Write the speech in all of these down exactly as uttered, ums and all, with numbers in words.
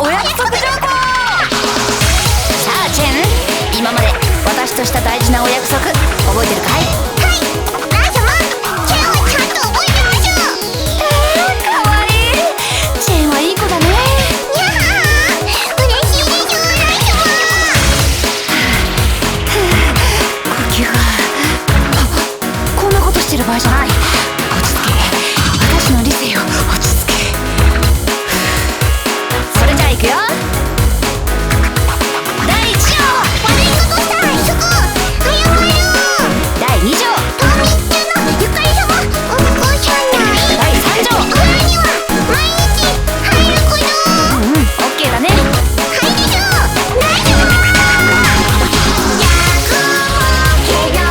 お約束条項。さあチェン、今まで私とした大事なお約束覚えてるかい？ はい、ラン様、チェンはちゃんと覚えてましょう。 えー、かわいい。チェンはいい子だね。 にゃはー、嬉しいでしょラン様。 呼吸があ、こんなことしてる場合じゃない。落ち着け、私の理性を落ち着け。それじゃあ行くよ。だいいち条、 悪いことしたらすぐ謝る。 だいに条、 冬眠中のゆかり様、お婿さんない。 だいさん条、 お風呂には毎日入ること。 うんうん、オッケーだね。 はいでしょう、ラン様。やくもけど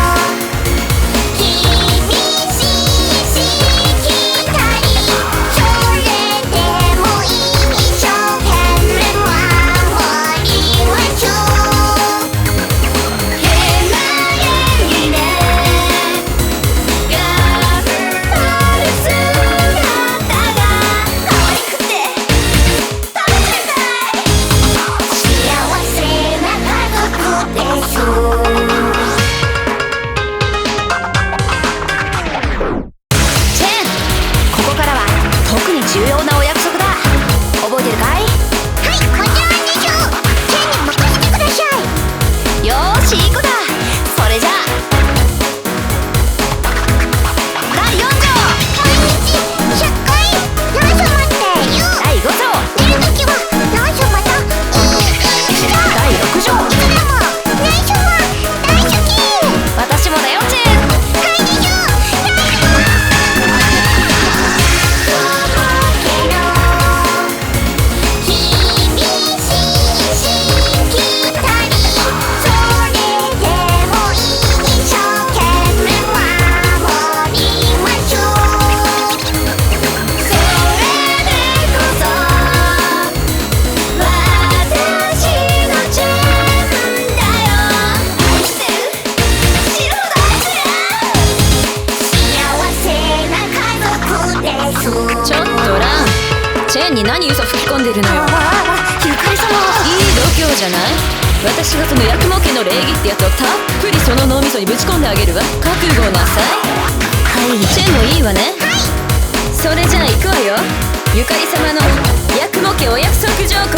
厳しいしきたり、それでも一生懸命守りましょう。けなげにね、頑張る姿が可愛くて食べちゃいたい。幸せな家族です。 チェン、ここからは特に重要なお約束だ。覚えてるかい？ はい、もちろんでしょう。チェンに任せてください。 よーし、いい子だ。それじゃあだいよん条、 毎日ひゃっかいラン様って言う。 だいご条、 寝るときはラン様と一緒。 だいろく条、 いつでもラン様大好き。 私もだよチェン。 はいでしょう、ラン様。けど厳しいしきたり、それでも一生懸命守りましょう。それでこそ私のチェンだよ。愛してる、死ぬほど愛してる。幸せな家族です。 ちょっとラン、チェンに何嘘吹き込んでるのよ。 ああ、ゆかり様。 いい度胸じゃない。私がその八雲家の礼儀ってやつをたっぷりその脳みそにぶち込んであげるわ。覚悟なさい。 はい。 チェンもいいわね。それじゃあ行くわよ。ゆかり様の八雲家お約束条項。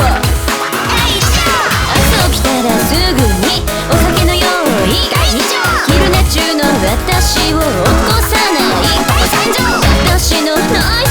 朝起きたらすぐにお酒の用意。昼寝中の私を起こさない。私の内